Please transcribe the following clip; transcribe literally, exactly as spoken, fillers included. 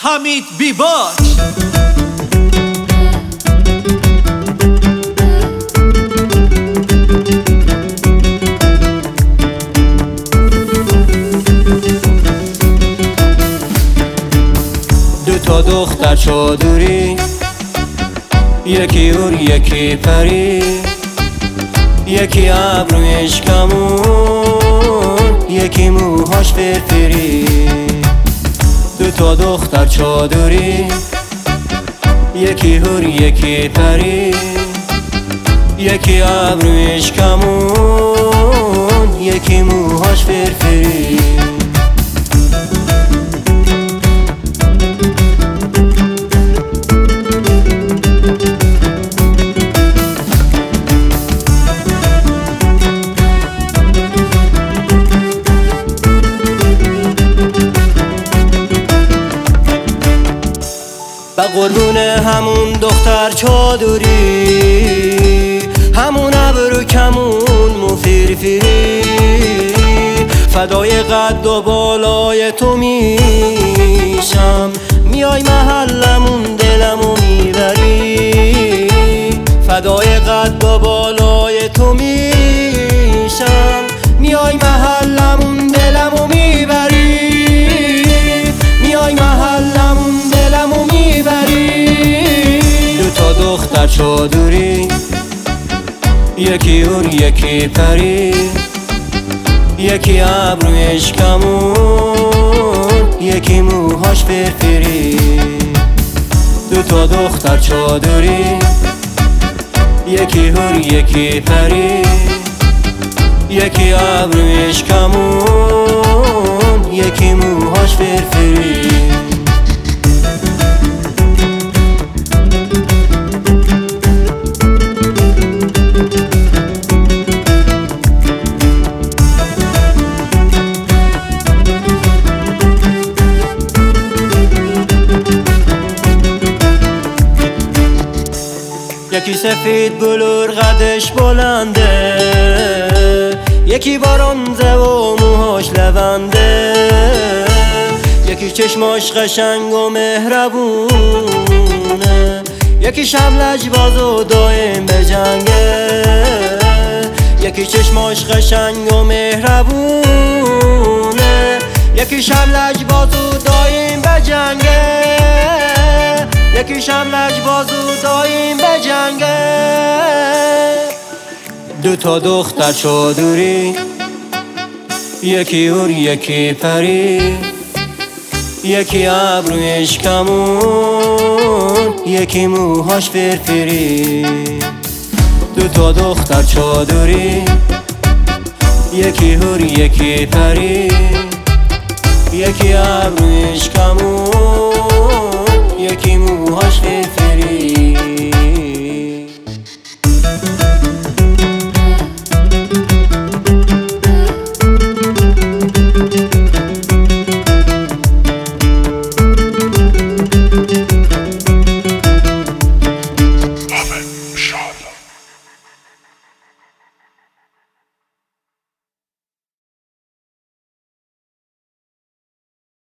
حمید بیباک. دو تا دختر چادری، یکی هور یکی پری، یکی ابرویش کمون، یکی موهاش فرفری. دو تا دختر چادری، یکی هور یکی پری، یکی ابرویش کمون، یکی موهاش فرفری. به قربون همون دختر چادری، همون ابرو کمون مو فرفری، فدای قد و بالای تو میشم، میای محلمون دلمو میبری. فدای قد و بالای تو میشم، میای محلمون دلمو میبری. میای محلمون دلمو میبری. دو تا دختر چادری، یکی هور یکی پری، یکی ابرویش کمون، یکی موهاش فرفری. دو تا دختر چادری، یکی هور یکی پری، یکی ابرویش کمون، یکی موهاش فرفری. یکی سفید بلور قدش بلنده، یکی برنزه و موهاش لونده، یکی چشماش قشنگ و مهربونه، یکی شب لجباز و دایم به جنگه. یکی چشماش قشنگ و مهربونه، یکی شب لجباز و دایم به جنگه، یکی شب لجباز و دایم به جنگه. دو تا دختر چادری، یکی هور یکی پری، یکی ابرویش کمون، یکی موهاش فرفری. دو تا دختر چادری، یکی هور یکی پری، یکی ابرویش کمون، یکی موهاش فرفری.